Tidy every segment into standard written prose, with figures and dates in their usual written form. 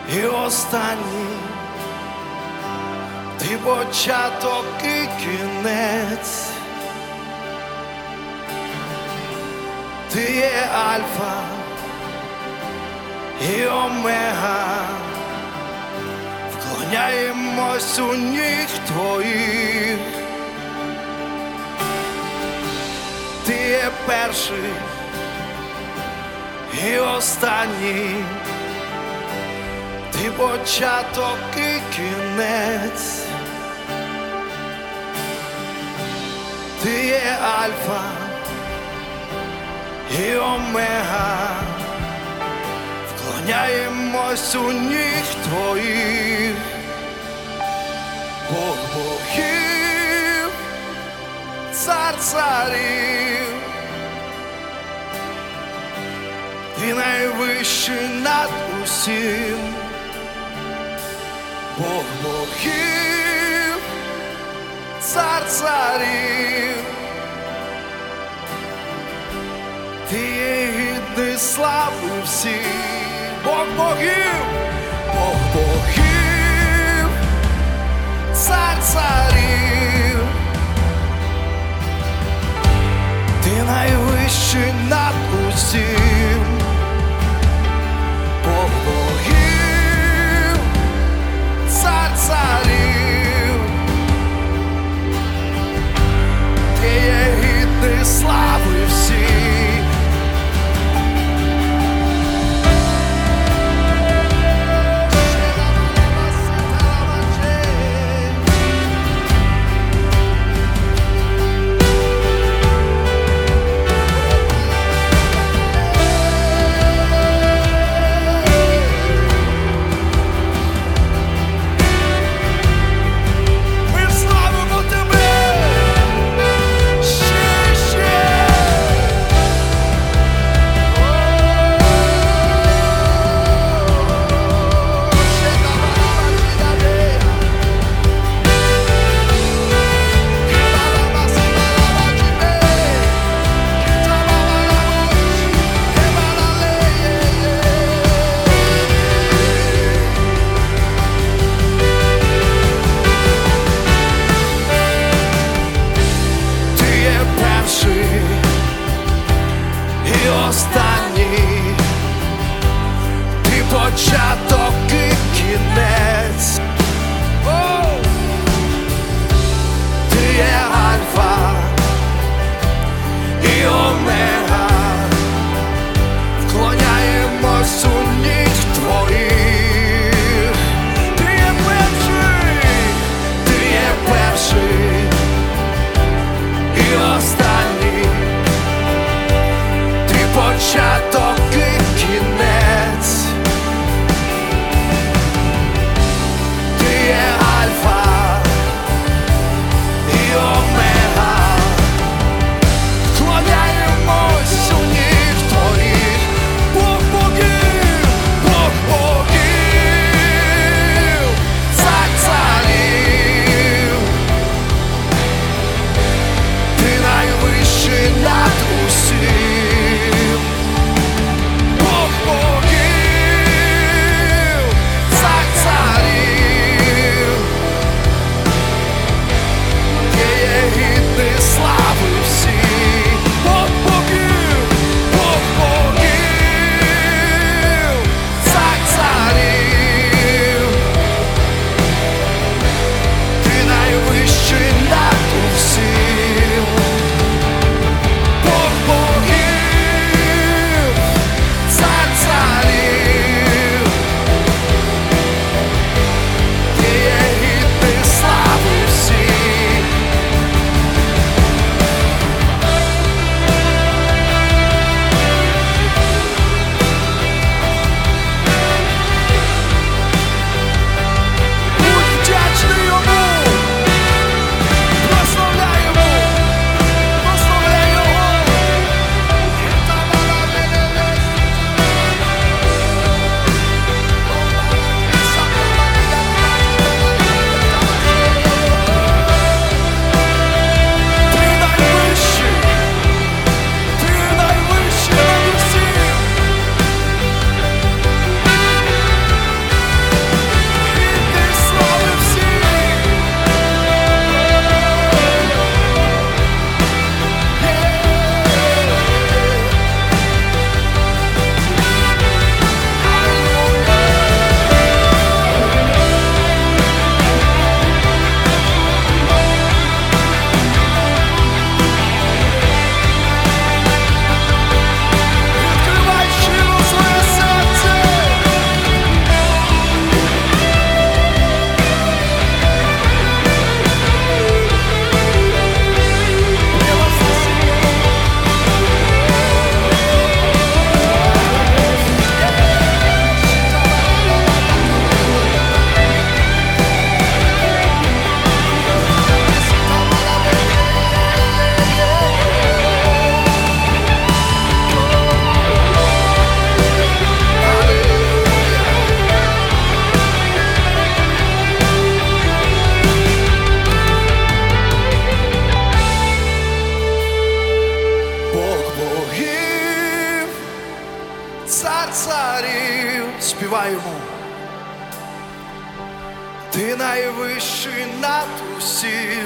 і останній, ти початок і кінець, ти є альфа і омега, вклоняємось у ніг твоїх, ти є перший і останній, ти початок і кінець, ти є альфа і омега, вклоняємось у ніг твоїх, Бог богів, цар царів, ти найвищий над усім, Бог богів, цар царів, ти є гідний слави всіх, Бог богів, Бог богів, цар царів, ти найвищий над усім, Бог богів, цар царів, ти є гідний слави всіх. співаємо. Ти найвищий над усім,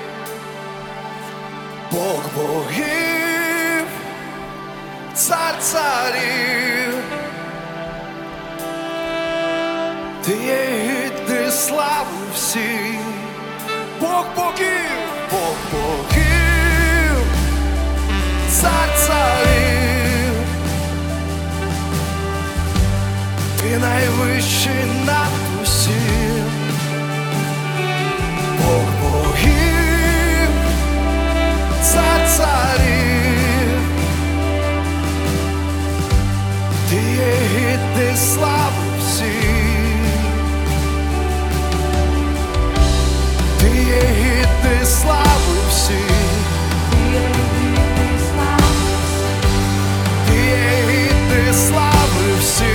Бог богів, цар царів. Ти є гідний слави всі, Бог богів, Бог богів, цар царів. Ти найвищий над усім, Бог богів, цар царів. Ти є гідний слави всі, ти є гідний слави всі, ти є гідний слави всі.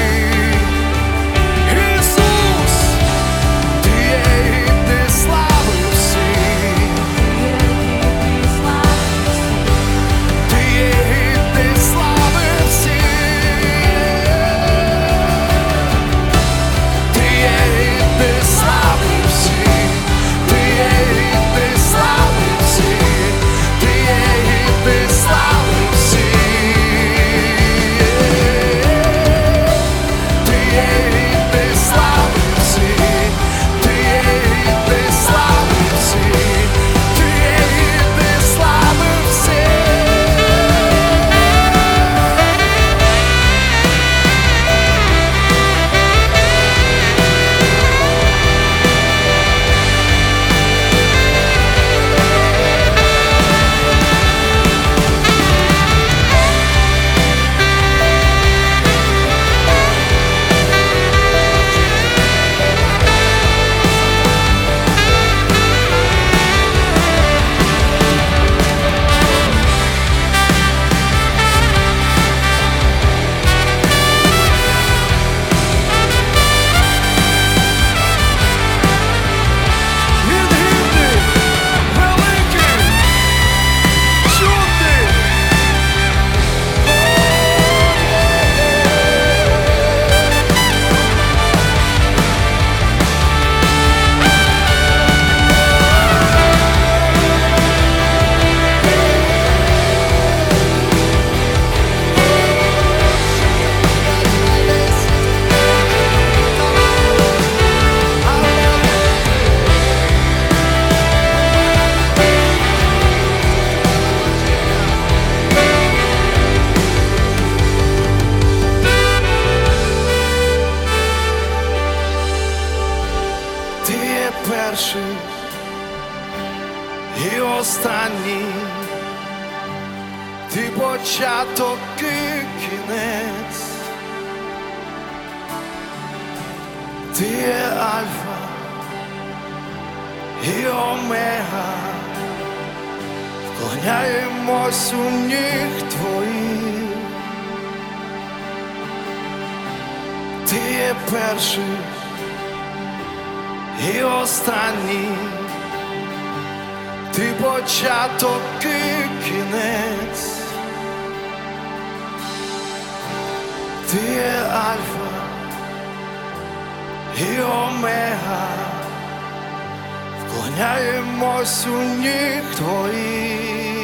Перший і останній, ти початок і кінець, ти є Альфа і Омега, вклоняємось у ніг твоїх. Ти є перший і останній, ти початок і кінець, ти є Альфа і Омега, вклоняємось у ніг твоїх.